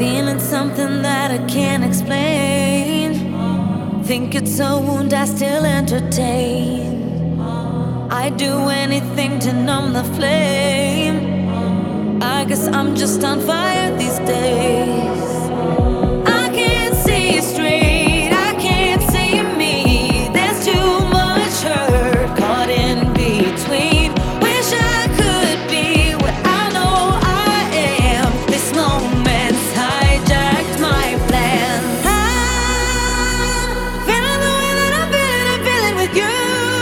Feeling something that I can't explain. Think it's a wound I still entertain. I'd do anything to numb the flame. I guess I'm just on fire these days. I can't see straight, I can't see me. There's too much hurt caught in between. Wish I could be what I know I am. This moment's hijacked my plans. I'm feeling the way that I'm feeling with you.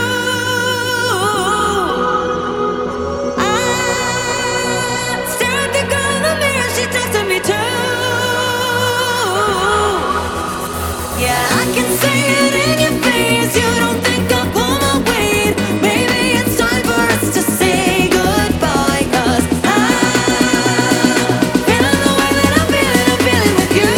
I stare at the girl in the mirror, she talks to me too. Yeah, I can see it in your face. You don't think I'll pull my weight. Maybe it's time for us to say goodbye. 'Cause I'm feeling the way that I'm feeling with you.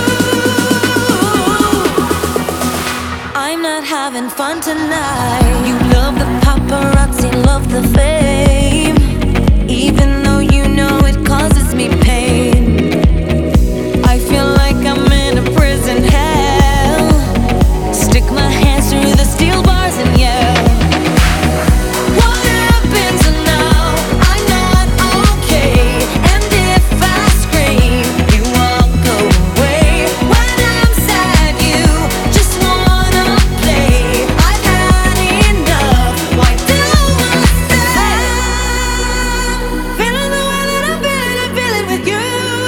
I'm not having fun tonight. You love the paparazzi, love the fame, even though you know it causes me pain. I feel like I'm in a prison hell. Stick my hands through the steel bars and yell. What happens now? I'm not okay. And if I scream, you walk away. When I'm sad, you just wanna play. I've had enough. Why do I stay? Feeling the way that I'm feeling with you.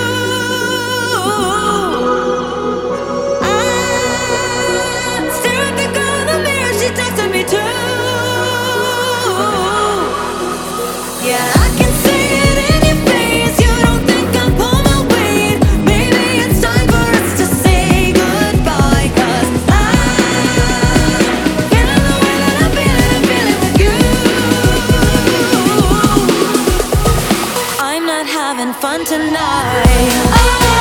I stare at the girl in the mirror, she talks to me too. Yeah, I can see it in your face. You don't think I'll pull my weight. Maybe it's time for us to say goodbye. 'Cause I'm feeling the way that I'm feeling with you. I'm not having fun tonight.